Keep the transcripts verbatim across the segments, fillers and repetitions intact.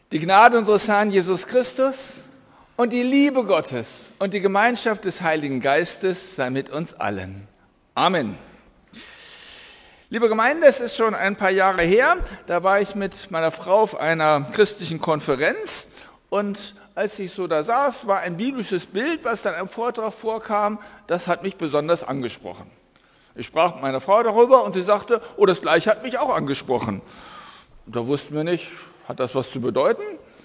Die Gnade unseres Herrn Jesus Christus und die Liebe Gottes und die Gemeinschaft des Heiligen Geistes sei mit uns allen. Amen. Liebe Gemeinde, es ist schon ein paar Jahre her, da war ich mit meiner Frau auf einer christlichen Konferenz und als ich so da saß, war ein biblisches Bild, was dann im Vortrag vorkam, das hat mich besonders angesprochen. Ich sprach mit meiner Frau darüber und sie sagte, oh, das Gleiche hat mich auch angesprochen. Und da wussten wir nicht, hat das was zu bedeuten?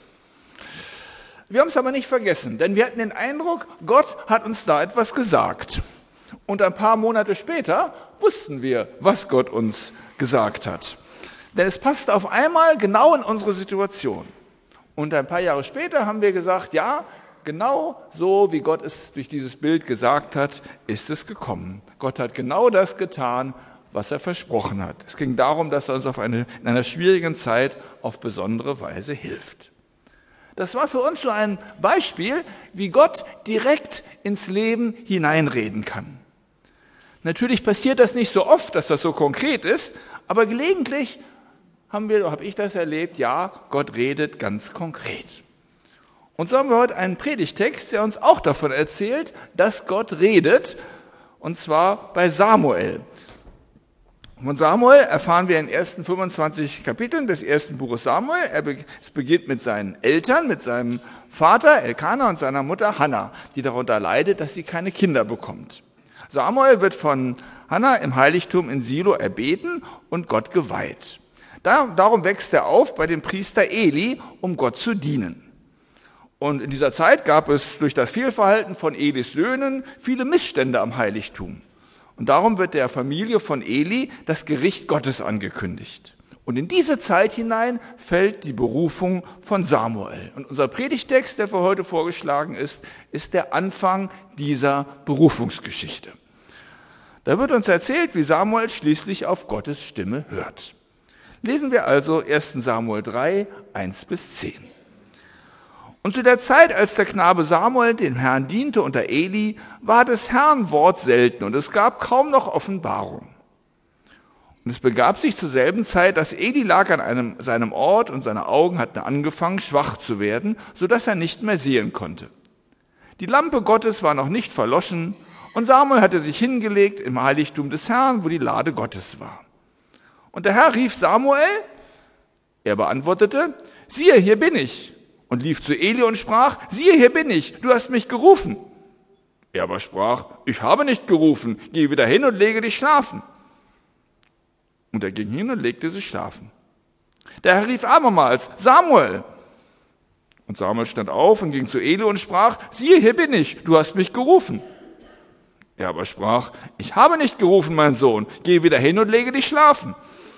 Wir haben es aber nicht vergessen, denn wir hatten den Eindruck, Gott hat uns da etwas gesagt. Und ein paar Monate später wussten wir, was Gott uns gesagt hat. Denn es passte auf einmal genau in unsere Situation. Und ein paar Jahre später haben wir gesagt, ja, genau so, wie Gott es durch dieses Bild gesagt hat, ist es gekommen. Gott hat genau das getan, was er versprochen hat. Es ging darum, dass er uns auf eine, in einer schwierigen Zeit auf besondere Weise hilft. Das war für uns so ein Beispiel, wie Gott direkt ins Leben hineinreden kann. Natürlich passiert das nicht so oft, dass das so konkret ist, aber gelegentlich haben wir, habe ich das erlebt, ja, Gott redet ganz konkret. Und so haben wir heute einen Predigtext, der uns auch davon erzählt, dass Gott redet, und zwar bei Samuel. Von Samuel erfahren wir in den ersten fünfundzwanzig Kapiteln des ersten Buches Samuel. Er be- es beginnt mit seinen Eltern, mit seinem Vater Elkana und seiner Mutter Hannah, die darunter leidet, dass sie keine Kinder bekommt. Samuel wird von Hannah im Heiligtum in Silo erbeten und Gott geweiht. Da, darum wächst er auf bei dem Priester Eli, um Gott zu dienen. Und in dieser Zeit gab es durch das Fehlverhalten von Elis Söhnen viele Missstände am Heiligtum. Und darum wird der Familie von Eli das Gericht Gottes angekündigt. Und in diese Zeit hinein fällt die Berufung von Samuel. Und unser Predigtext, der für heute vorgeschlagen ist, ist der Anfang dieser Berufungsgeschichte. Da wird uns erzählt, wie Samuel schließlich auf Gottes Stimme hört. Lesen wir also ersten Samuel drei, eins bis zehn. Und zu der Zeit, als der Knabe Samuel dem Herrn diente unter Eli, war des Herrn Wort selten und es gab kaum noch Offenbarung. Und es begab sich zur selben Zeit, dass Eli lag an einem, seinem Ort und seine Augen hatten angefangen, schwach zu werden, so dass er nicht mehr sehen konnte. Die Lampe Gottes war noch nicht verloschen und Samuel hatte sich hingelegt im Heiligtum des Herrn, wo die Lade Gottes war. Und der Herr rief Samuel, er beantwortete, siehe, hier bin ich. Und lief zu Eli und sprach, siehe, hier bin ich, du hast mich gerufen. Er aber sprach, ich habe nicht gerufen, geh wieder hin und lege dich schlafen. Und er ging hin und legte sich schlafen. Der Herr rief abermals, Samuel. Und Samuel stand auf und ging zu Eli und sprach, siehe, hier bin ich, du hast mich gerufen. Er aber sprach, ich habe nicht gerufen, mein Sohn, geh wieder hin und lege dich schlafen.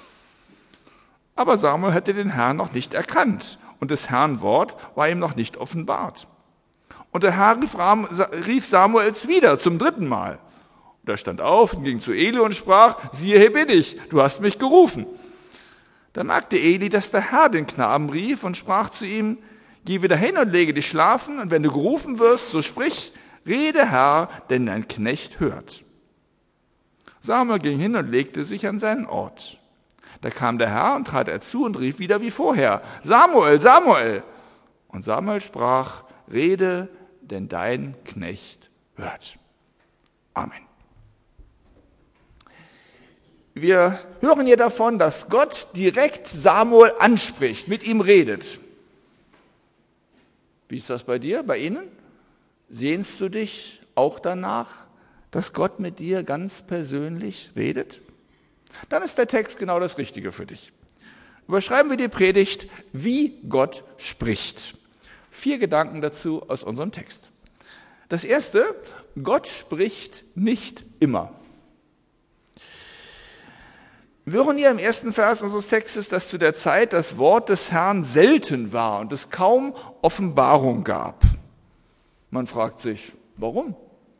Aber Samuel hatte den Herrn noch nicht erkannt. Und des Herrn Wort war ihm noch nicht offenbart. Und der Herr rief Samuels wieder zum dritten Mal. Und er stand auf und ging zu Eli und sprach, siehe, hier bin ich, du hast mich gerufen. Da merkte Eli, dass der Herr den Knaben rief und sprach zu ihm, geh wieder hin und lege dich schlafen, und wenn du gerufen wirst, so sprich, rede Herr, denn dein Knecht hört. Samuel ging hin und legte sich an seinen Ort. Da kam der Herr und trat er zu und rief wieder wie vorher, Samuel, Samuel. Und Samuel sprach, rede, denn dein Knecht hört. Amen. Wir hören hier davon, dass Gott direkt Samuel anspricht, mit ihm redet. Wie ist das bei dir, bei Ihnen? Sehnst du dich auch danach, dass Gott mit dir ganz persönlich redet? Dann ist der Text genau das Richtige für dich. Überschreiben wir die Predigt, wie Gott spricht. Vier Gedanken dazu aus unserem Text. Das erste, Gott spricht nicht immer. Wir hören hier im ersten Vers unseres Textes, dass zu der Zeit das Wort des Herrn selten war und es kaum Offenbarung gab. Man fragt sich, warum?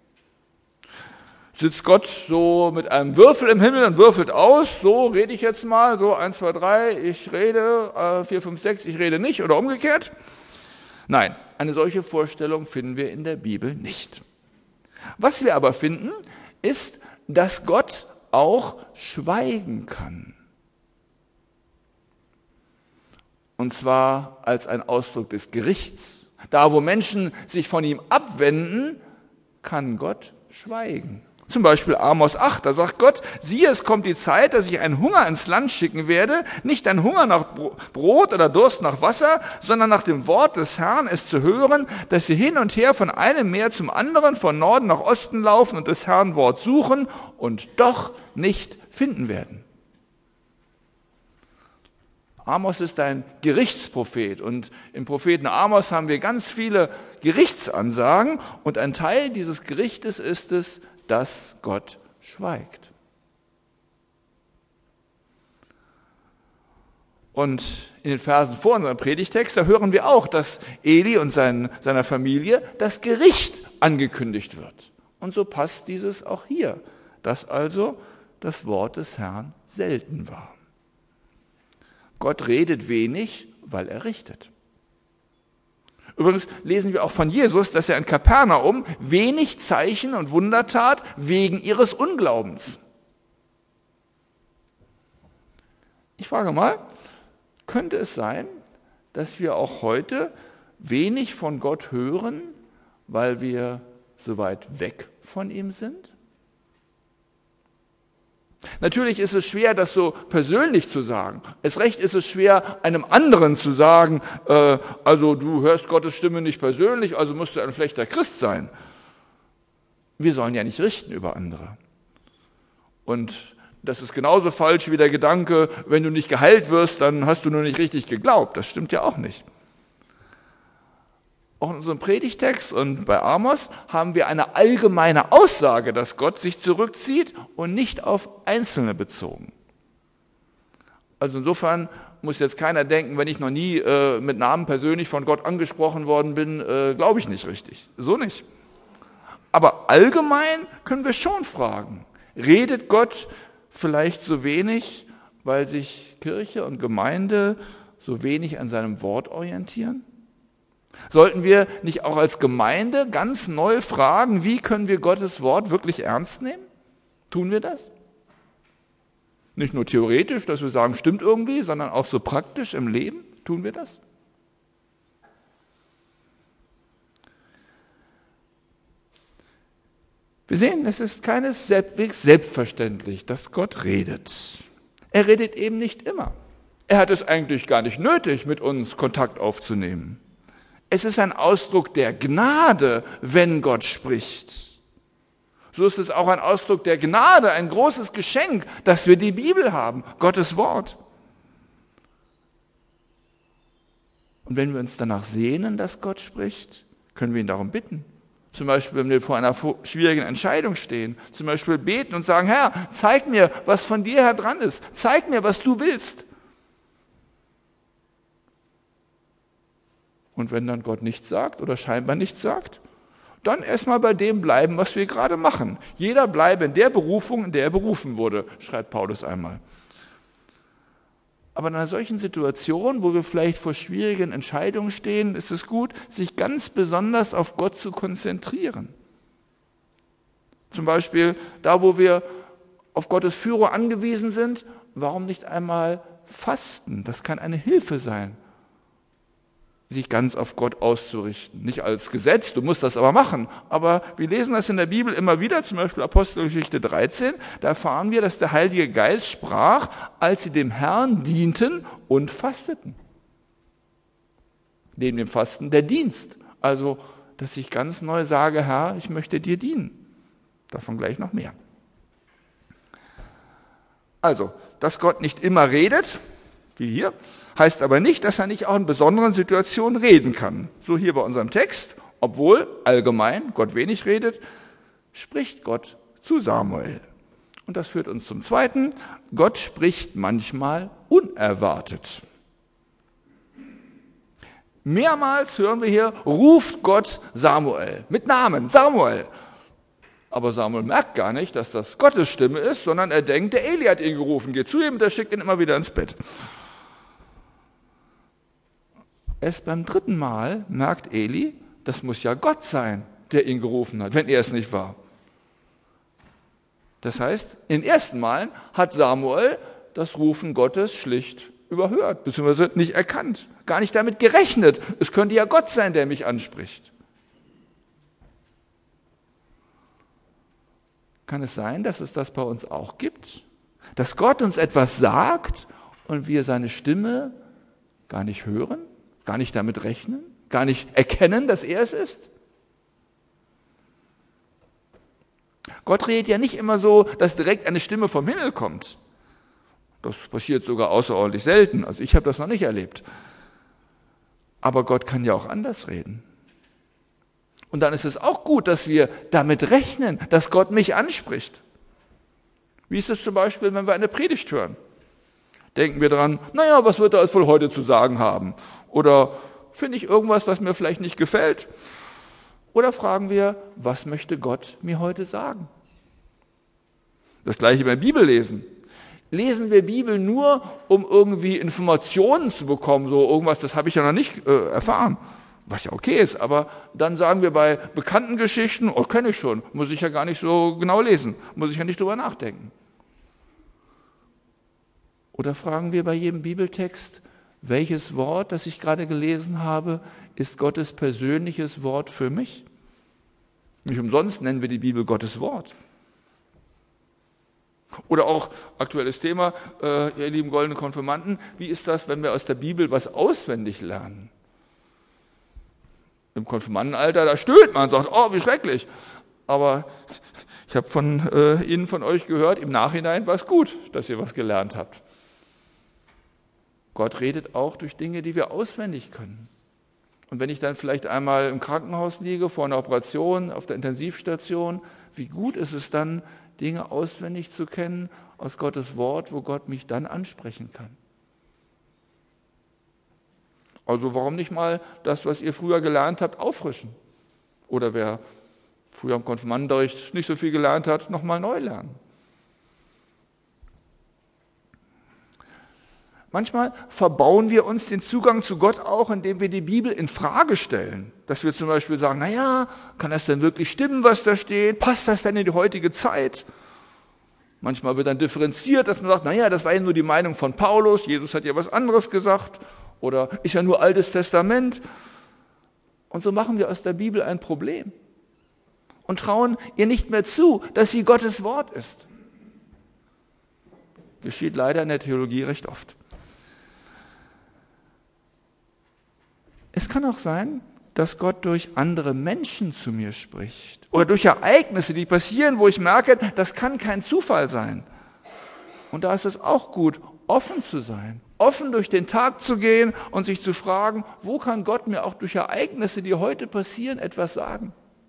Sitzt Gott so mit einem Würfel im Himmel und würfelt aus, so rede ich jetzt mal, so eins, zwei, drei, ich rede, äh, vier, fünf, sechs, ich rede nicht oder umgekehrt? Nein, eine solche Vorstellung finden wir in der Bibel nicht. Was wir aber finden, ist, dass Gott auch schweigen kann. und zwar als ein Ausdruck des Gerichts. Da, wo Menschen sich von ihm abwenden, kann Gott schweigen. Zum Beispiel Amos acht, da sagt Gott, siehe, es kommt die Zeit, dass ich einen Hunger ins Land schicken werde, nicht ein Hunger nach Brot oder Durst nach Wasser, sondern nach dem Wort des Herrn, es zu hören, dass sie hin und her von einem Meer zum anderen, von Norden nach Osten laufen und des Herrn Wort suchen und doch nicht finden werden. Amos ist ein Gerichtsprophet und im Propheten Amos haben wir ganz viele Gerichtsansagen und ein Teil dieses Gerichtes ist es, dass Gott schweigt. Und in den Versen vor unserem Predigtext, da hören wir auch, dass Eli und sein, seiner Familie das Gericht angekündigt wird. Und so passt dieses auch hier, dass also das Wort des Herrn selten war. Gott redet wenig, weil er richtet. Übrigens lesen wir auch von Jesus, dass er in Kapernaum wenig Zeichen und Wunder tat wegen ihres Unglaubens. Ich frage mal, könnte es sein, dass wir auch heute wenig von Gott hören, weil wir so weit weg von ihm sind? Natürlich ist es schwer, das so persönlich zu sagen. Erst recht ist es schwer, einem anderen zu sagen, äh, also du hörst Gottes Stimme nicht persönlich, also musst du ein schlechter Christ sein. Wir sollen ja nicht richten über andere. Und das ist genauso falsch wie der Gedanke, wenn du nicht geheilt wirst, dann hast du nur nicht richtig geglaubt. Das stimmt ja auch nicht. Auch in unserem Predigtext und bei Amos haben wir eine allgemeine Aussage, dass Gott sich zurückzieht und nicht auf Einzelne bezogen. Also insofern muss jetzt keiner denken, wenn ich noch nie äh, mit Namen persönlich von Gott angesprochen worden bin, äh, glaube ich nicht richtig. So nicht. Aber allgemein können wir schon fragen, redet Gott vielleicht so wenig, weil sich Kirche und Gemeinde so wenig an seinem Wort orientieren? Sollten wir nicht auch als Gemeinde ganz neu fragen, wie können wir Gottes Wort wirklich ernst nehmen? Tun wir das? Nicht nur theoretisch, dass wir sagen, stimmt irgendwie, sondern auch so praktisch im Leben? Tun wir das? Wir sehen, es ist keineswegs selbstverständlich, dass Gott redet. Er redet eben nicht immer. Er hat es eigentlich gar nicht nötig, mit uns Kontakt aufzunehmen. Es ist ein Ausdruck der Gnade, wenn Gott spricht. So ist es auch ein Ausdruck der Gnade, ein großes Geschenk, dass wir die Bibel haben, Gottes Wort. Und wenn wir uns danach sehnen, dass Gott spricht, können wir ihn darum bitten. Zum Beispiel, wenn wir vor einer schwierigen Entscheidung stehen, zum Beispiel beten und sagen, Herr, zeig mir, was von dir her dran ist. Zeig mir, was du willst. Und wenn dann Gott nichts sagt oder scheinbar nichts sagt, dann erstmal bei dem bleiben, was wir gerade machen. Jeder bleibe in der Berufung, in der er berufen wurde, schreibt Paulus einmal. Aber in einer solchen Situation, wo wir vielleicht vor schwierigen Entscheidungen stehen, ist es gut, sich ganz besonders auf Gott zu konzentrieren. Zum Beispiel da, wo wir auf Gottes Führung angewiesen sind, warum nicht einmal fasten? Das kann eine Hilfe sein, sich ganz auf Gott auszurichten. Nicht als Gesetz, du musst das aber machen. Aber wir lesen das in der Bibel immer wieder, zum Beispiel Apostelgeschichte dreizehn, da erfahren wir, dass der Heilige Geist sprach, als sie dem Herrn dienten und fasteten. Neben dem Fasten der Dienst. Also, dass ich ganz neu sage, Herr, ich möchte dir dienen. Davon gleich noch mehr. Also, dass Gott nicht immer redet, wie hier, heißt aber nicht, dass er nicht auch in besonderen Situationen reden kann. So hier bei unserem Text, obwohl allgemein Gott wenig redet, spricht Gott zu Samuel. Und das führt uns zum Zweiten, Gott spricht manchmal unerwartet. Mehrmals hören wir hier, ruft Gott Samuel, mit Namen, Samuel. Aber Samuel merkt gar nicht, dass das Gottes Stimme ist, sondern er denkt, der Eli hat ihn gerufen, geht zu ihm, der schickt ihn immer wieder ins Bett. Erst beim dritten Mal merkt Eli, das muss ja Gott sein, der ihn gerufen hat, wenn er es nicht war. Das heißt, in den ersten Malen hat Samuel das Rufen Gottes schlicht überhört, beziehungsweise nicht erkannt. gar nicht damit gerechnet. Es könnte ja Gott sein, der mich anspricht. Kann es sein, dass es das bei uns auch gibt? Dass Gott uns etwas sagt und wir seine Stimme gar nicht hören, gar nicht damit rechnen, gar nicht erkennen, dass er es ist? Gott redet ja nicht immer so, dass direkt eine Stimme vom Himmel kommt. Das passiert sogar außerordentlich selten. Also ich habe das noch nicht erlebt. Aber Gott kann ja auch anders reden. Und dann ist es auch gut, dass wir damit rechnen, dass Gott mich anspricht. Wie ist es zum Beispiel, wenn wir eine Predigt hören? Denken wir dran, naja, was wird er jetzt wohl heute zu sagen haben? Oder finde ich irgendwas, was mir vielleicht nicht gefällt? Oder fragen wir, was möchte Gott mir heute sagen? Das gleiche beim Bibellesen. Lesen wir Bibel nur, um irgendwie Informationen zu bekommen, so irgendwas, das habe ich ja noch nicht äh, erfahren, was ja okay ist, aber dann sagen wir bei bekannten Geschichten, oh, kenne ich schon, muss ich ja gar nicht so genau lesen, muss ich ja nicht drüber nachdenken. Oder fragen wir bei jedem Bibeltext, welches Wort, das ich gerade gelesen habe, ist Gottes persönliches Wort für mich? Nicht umsonst nennen wir die Bibel Gottes Wort. Oder auch aktuelles Thema, äh, ihr lieben goldenen Konfirmanden, wie ist das, wenn wir aus der Bibel was auswendig lernen? Im Konfirmandenalter, da stöhnt man und sagt, oh, wie schrecklich. Aber ich habe von äh, Ihnen, von euch gehört, im Nachhinein war es gut, dass ihr was gelernt habt. Gott redet auch durch Dinge, die wir auswendig können. Und wenn ich dann vielleicht einmal im Krankenhaus liege, vor einer Operation, auf der Intensivstation, wie gut ist es dann, Dinge auswendig zu kennen aus Gottes Wort, wo Gott mich dann ansprechen kann. Also warum nicht mal das, was ihr früher gelernt habt, auffrischen? Oder wer früher im Konfirmandenunterricht nicht so viel gelernt hat, nochmal neu lernen. Manchmal verbauen wir uns den Zugang zu Gott auch, indem wir die Bibel in Frage stellen. Dass wir zum Beispiel sagen, naja, kann das denn wirklich stimmen, was da steht? Passt das denn in die heutige Zeit? Manchmal wird dann differenziert, dass man sagt, naja, das war ja nur die Meinung von Paulus, Jesus hat ja was anderes gesagt. Oder ist ja nur Altes Testament. Und so machen wir aus der Bibel ein Problem. Und trauen ihr nicht mehr zu, dass sie Gottes Wort ist. Geschieht leider in der Theologie recht oft. Es kann auch sein, dass Gott durch andere Menschen zu mir spricht. Oder durch Ereignisse, die passieren, wo ich merke, das kann kein Zufall sein. Und da ist es auch gut, offen zu sein. Offen durch den Tag zu gehen und sich zu fragen, wo kann Gott mir auch durch Ereignisse, die heute passieren, etwas sagen?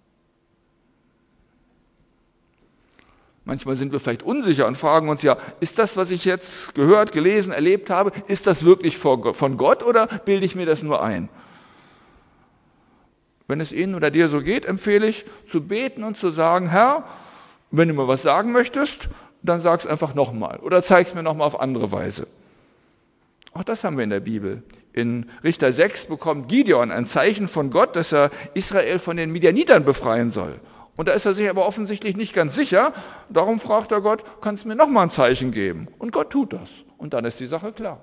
Manchmal sind wir vielleicht unsicher und fragen uns ja, ist das, was ich jetzt gehört, gelesen, erlebt habe, ist das wirklich von Gott oder bilde ich mir das nur ein? Wenn es Ihnen oder dir so geht, empfehle ich, zu beten und zu sagen, Herr, wenn du mir was sagen möchtest, dann sag es einfach nochmal oder zeig es mir nochmal auf andere Weise. Auch das haben wir in der Bibel. In Richter sechs bekommt Gideon ein Zeichen von Gott, dass er Israel von den Midianitern befreien soll. Und da ist er sich aber offensichtlich nicht ganz sicher. Darum fragt er Gott, kannst du mir nochmal ein Zeichen geben? Und Gott tut das. Und dann ist die Sache klar.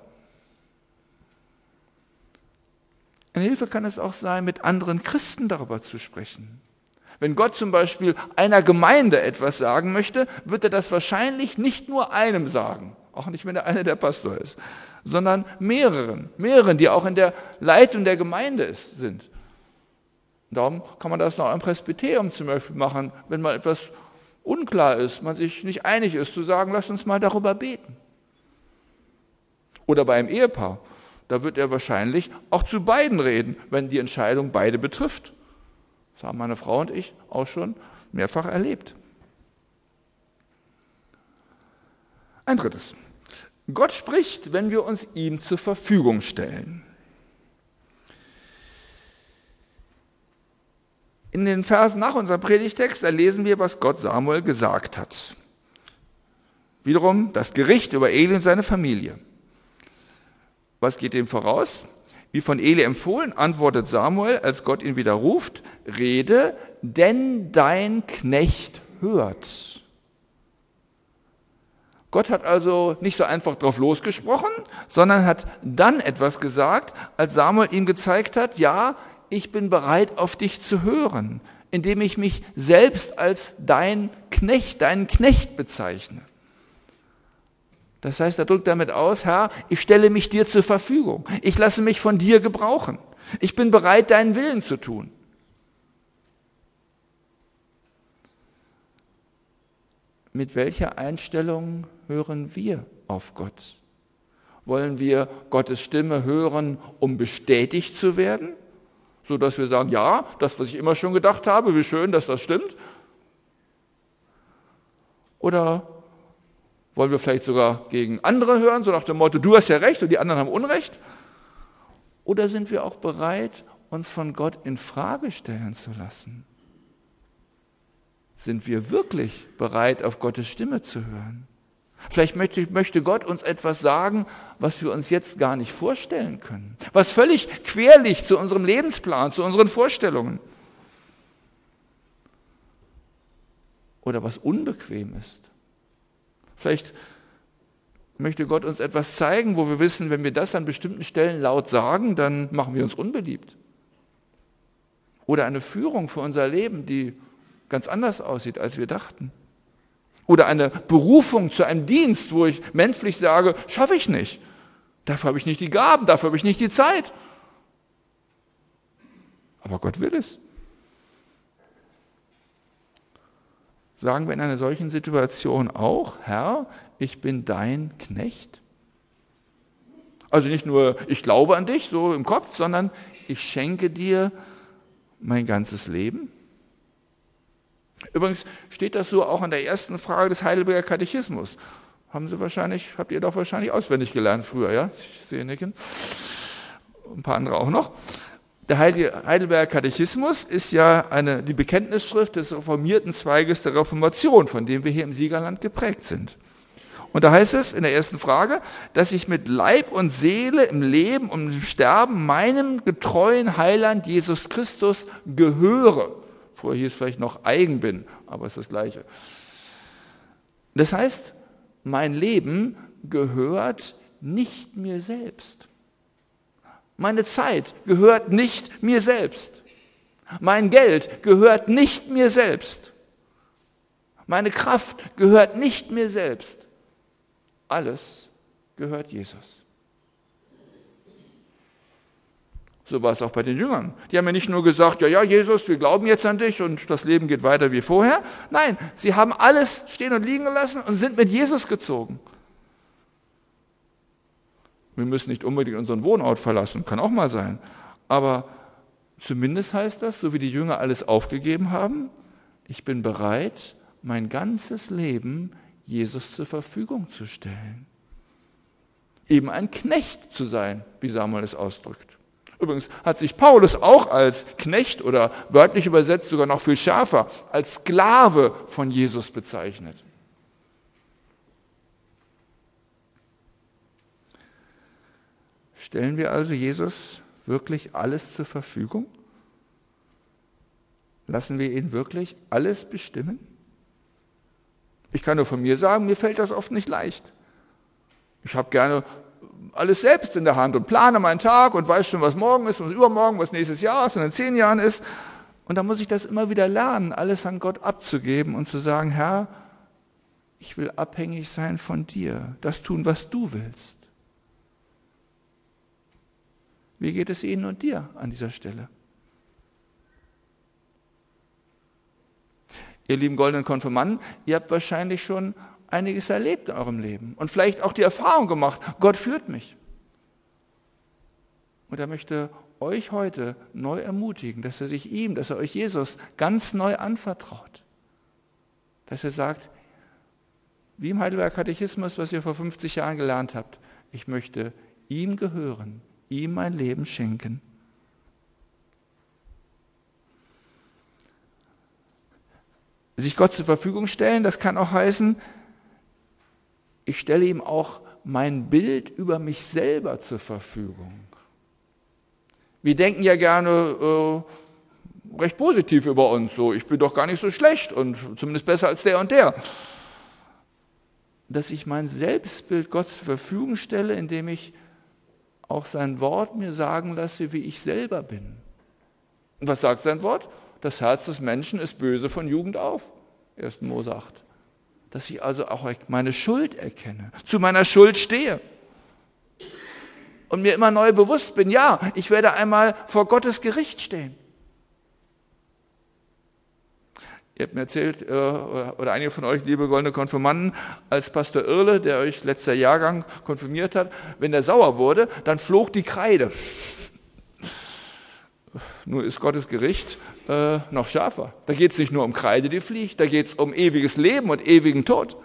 Eine Hilfe kann es auch sein, mit anderen Christen darüber zu sprechen. Wenn Gott zum Beispiel einer Gemeinde etwas sagen möchte, wird er das wahrscheinlich nicht nur einem sagen, auch nicht, wenn der eine der Pastor ist, sondern mehreren, mehreren, die auch in der Leitung der Gemeinde ist, sind. Darum kann man das noch am Presbyterium zum Beispiel machen, wenn mal etwas unklar ist, man sich nicht einig ist, zu sagen, lass uns mal darüber beten. Oder bei einem Ehepaar. Da wird er wahrscheinlich auch zu beiden reden, wenn die Entscheidung beide betrifft. Das haben meine Frau und ich auch schon mehrfach erlebt. Ein drittes. Gott spricht, wenn wir uns ihm zur Verfügung stellen. In den Versen nach unserem Predigtext, da lesen wir, was Gott Samuel gesagt hat. Wiederum das Gericht über Eli und seine Familie. Was geht dem voraus? Wie von Eli empfohlen, antwortet Samuel, als Gott ihn wieder ruft, rede, denn dein Knecht hört. Gott hat also nicht so einfach drauf losgesprochen, sondern hat dann etwas gesagt, als Samuel ihm gezeigt hat, ja, ich bin bereit, auf dich zu hören, indem ich mich selbst als dein Knecht, deinen Knecht bezeichne. Das heißt, er drückt damit aus, Herr, ich stelle mich dir zur Verfügung. Ich lasse mich von dir gebrauchen. Ich bin bereit, deinen Willen zu tun. Mit welcher Einstellung hören wir auf Gott? Wollen wir Gottes Stimme hören, um bestätigt zu werden? So dass wir sagen, ja, das, was ich immer schon gedacht habe, wie schön, dass das stimmt. Oder wollen wir vielleicht sogar gegen andere hören, so nach dem Motto, du hast ja recht und die anderen haben Unrecht? Oder sind wir auch bereit, uns von Gott in Frage stellen zu lassen? Sind wir wirklich bereit, auf Gottes Stimme zu hören? Vielleicht möchte, möchte Gott uns etwas sagen, was wir uns jetzt gar nicht vorstellen können. Was völlig quer liegt zu unserem Lebensplan, zu unseren Vorstellungen. Oder was unbequem ist. Vielleicht möchte Gott uns etwas zeigen, wo wir wissen, wenn wir das an bestimmten Stellen laut sagen, dann machen wir uns unbeliebt. Oder eine Führung für unser Leben, die ganz anders aussieht, als wir dachten. Oder eine Berufung zu einem Dienst, wo ich menschlich sage, schaffe ich nicht. Dafür habe ich nicht die Gaben, dafür habe ich nicht die Zeit. Aber Gott will es. Sagen wir in einer solchen Situation auch, Herr, ich bin dein Knecht? Also nicht nur, ich glaube an dich, so im Kopf, sondern ich schenke dir mein ganzes Leben. Übrigens steht das so auch an der ersten Frage des Heidelberger Katechismus. Haben Sie wahrscheinlich, habt ihr doch wahrscheinlich auswendig gelernt früher, ja? Ich sehe nicken. Ein paar andere auch noch. Der Heidelberger Katechismus ist ja eine, die Bekenntnisschrift des reformierten Zweiges der Reformation, von dem wir hier im Siegerland geprägt sind. Und da heißt es in der ersten Frage, dass ich mit Leib und Seele im Leben und im Sterben meinem getreuen Heiland Jesus Christus gehöre. Vorher hieß es vielleicht noch eigen bin, aber es ist das Gleiche. Das heißt, mein Leben gehört nicht mir selbst. Meine Zeit gehört nicht mir selbst. Mein Geld gehört nicht mir selbst. Meine Kraft gehört nicht mir selbst. Alles gehört Jesus. So war es auch bei den Jüngern. Die haben ja nicht nur gesagt, ja, ja, Jesus, wir glauben jetzt an dich und das Leben geht weiter wie vorher. Nein, sie haben alles stehen und liegen gelassen und sind mit Jesus gezogen. Wir müssen nicht unbedingt unseren Wohnort verlassen, kann auch mal sein. Aber zumindest heißt das, so wie die Jünger alles aufgegeben haben, ich bin bereit, mein ganzes Leben Jesus zur Verfügung zu stellen. Eben ein Knecht zu sein, wie Samuel es ausdrückt. Übrigens hat sich Paulus auch als Knecht oder wörtlich übersetzt sogar noch viel schärfer, als Sklave von Jesus bezeichnet. Stellen wir also Jesus wirklich alles zur Verfügung? Lassen wir ihn wirklich alles bestimmen? Ich kann nur von mir sagen, mir fällt das oft nicht leicht. Ich habe gerne alles selbst in der Hand und plane meinen Tag und weiß schon, was morgen ist, was übermorgen, was nächstes Jahr ist, was in zehn Jahren ist. Und da muss ich das immer wieder lernen, alles an Gott abzugeben und zu sagen, Herr, ich will abhängig sein von dir, das tun, was du willst. Wie geht es Ihnen und dir an dieser Stelle? Ihr lieben goldenen Konfirmanden, ihr habt wahrscheinlich schon einiges erlebt in eurem Leben und vielleicht auch die Erfahrung gemacht, Gott führt mich. Und er möchte euch heute neu ermutigen, dass er sich ihm, dass er euch Jesus ganz neu anvertraut. Dass er sagt, wie im Heidelberger Katechismus, was ihr vor fünfzig Jahren gelernt habt, ich möchte ihm gehören, ihm mein Leben schenken. Sich Gott zur Verfügung stellen, das kann auch heißen, ich stelle ihm auch mein Bild über mich selber zur Verfügung. Wir denken ja gerne äh, recht positiv über uns, so ich bin doch gar nicht so schlecht und zumindest besser als der und der. dass ich mein Selbstbild Gott zur Verfügung stelle, indem ich auch sein Wort mir sagen lasse, wie ich selber bin. Und was sagt sein Wort? Das Herz des Menschen ist böse von Jugend auf. erster Mose acht. Dass ich also auch meine Schuld erkenne, zu meiner Schuld stehe und mir immer neu bewusst bin, ja, ich werde einmal vor Gottes Gericht stehen. Ihr habt mir erzählt, oder einige von euch, liebe goldene Konfirmanden, als Pastor Irle, der euch letzter Jahrgang konfirmiert hat, wenn der sauer wurde, dann flog die Kreide. Nur ist Gottes Gericht äh, noch schärfer. Da geht es nicht nur um Kreide, die fliegt, da geht es um ewiges Leben und ewigen Tod.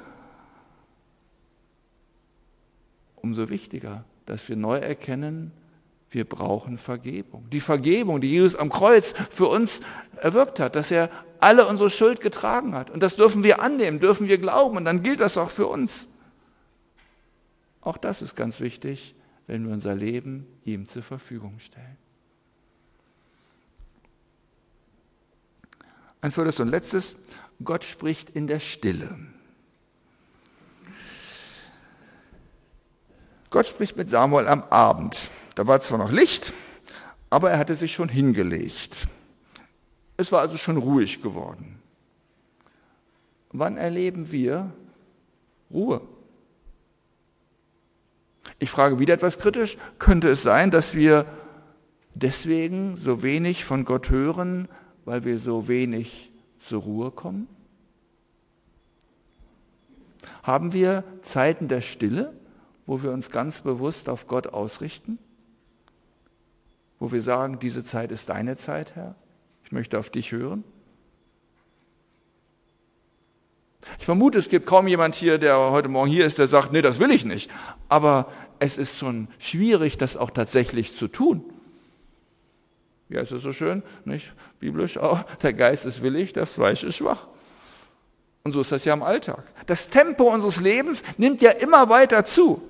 Umso wichtiger, dass wir neu erkennen, wir brauchen Vergebung. Die Vergebung, die Jesus am Kreuz für uns erwirkt hat, dass er alle unsere Schuld getragen hat. Und das dürfen wir annehmen, dürfen wir glauben und dann gilt das auch für uns. Auch das ist ganz wichtig, wenn wir unser Leben ihm zur Verfügung stellen. Ein viertes und letztes, Gott spricht in der Stille. Gott spricht mit Samuel am Abend. Da war zwar noch Licht, aber er hatte sich schon hingelegt. Es war also schon ruhig geworden. Wann erleben wir Ruhe? Ich frage wieder etwas kritisch, könnte es sein, dass wir deswegen so wenig von Gott hören, weil wir so wenig zur Ruhe kommen? Haben wir Zeiten der Stille, wo wir uns ganz bewusst auf Gott ausrichten? Wo wir sagen, diese Zeit ist deine Zeit, Herr? Ich möchte auf dich hören. Ich vermute, es gibt kaum jemand hier, der heute Morgen hier ist, der sagt, nee, das will ich nicht. Aber es ist schon schwierig, das auch tatsächlich zu tun. Ja, ist es so schön, nicht? Biblisch auch, der Geist ist willig, das Fleisch ist schwach. Und so ist das ja im Alltag. Das Tempo unseres Lebens nimmt ja immer weiter zu.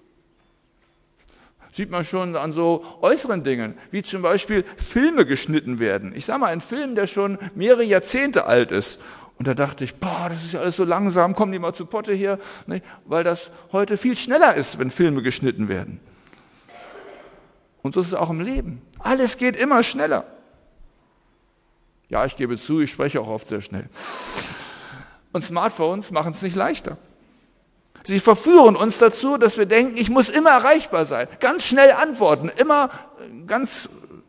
Sieht man schon an so äußeren Dingen, wie zum Beispiel Filme geschnitten werden. Ich sage mal, ein Film, der schon mehrere Jahrzehnte alt ist. Und da dachte ich, boah, das ist ja alles so langsam, kommen die mal zu Potte hier, nicht? Weil das heute viel schneller ist, wenn Filme geschnitten werden. Und so ist es auch im Leben. Alles geht immer schneller. Ja, ich gebe zu, ich spreche auch oft sehr schnell. Und Smartphones machen es nicht leichter. Sie verführen uns dazu, dass wir denken, ich muss immer erreichbar sein, ganz schnell antworten, immer ganz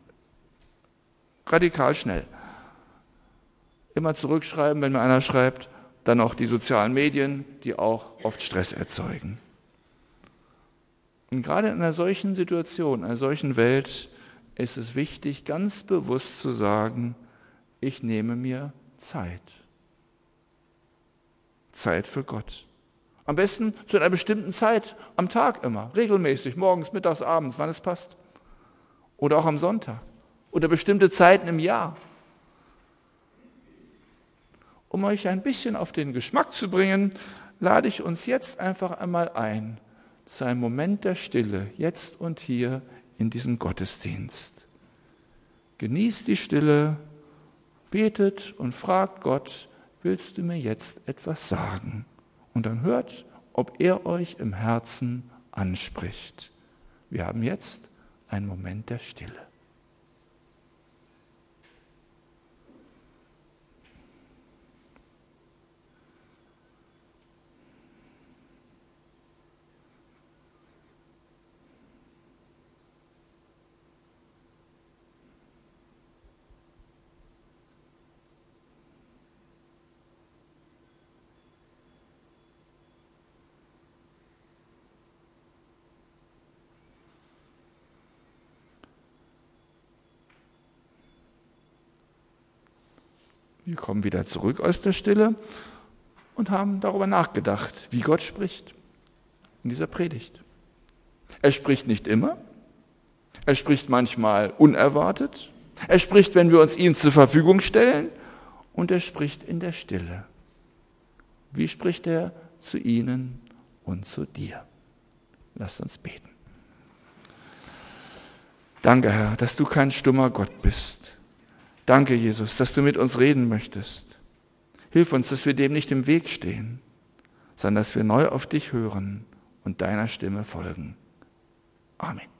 radikal schnell. Immer zurückschreiben, wenn mir einer schreibt, dann auch die sozialen Medien, die auch oft Stress erzeugen. Und gerade in einer solchen Situation, in einer solchen Welt, ist es wichtig, ganz bewusst zu sagen, ich nehme mir Zeit. Zeit für Gott. Am besten zu einer bestimmten Zeit am Tag immer, regelmäßig, morgens, mittags, abends, wann es passt. Oder auch am Sonntag. Oder bestimmte Zeiten im Jahr. Um euch ein bisschen auf den Geschmack zu bringen, lade ich uns jetzt einfach einmal ein, zu einem Moment der Stille, jetzt und hier in diesem Gottesdienst. Genießt die Stille, betet und fragt Gott, willst du mir jetzt etwas sagen? Und dann hört, ob er euch im Herzen anspricht. Wir haben jetzt einen Moment der Stille. Wir kommen wieder zurück aus der Stille und haben darüber nachgedacht, wie Gott spricht in dieser Predigt. Er spricht nicht immer, er spricht manchmal unerwartet, er spricht, wenn wir uns ihm zur Verfügung stellen und er spricht in der Stille. Wie spricht er zu Ihnen und zu dir? Lasst uns beten. Danke, Herr, dass du kein stummer Gott bist. Danke, Jesus, dass du mit uns reden möchtest. Hilf uns, dass wir dem nicht im Weg stehen, sondern dass wir neu auf dich hören und deiner Stimme folgen. Amen.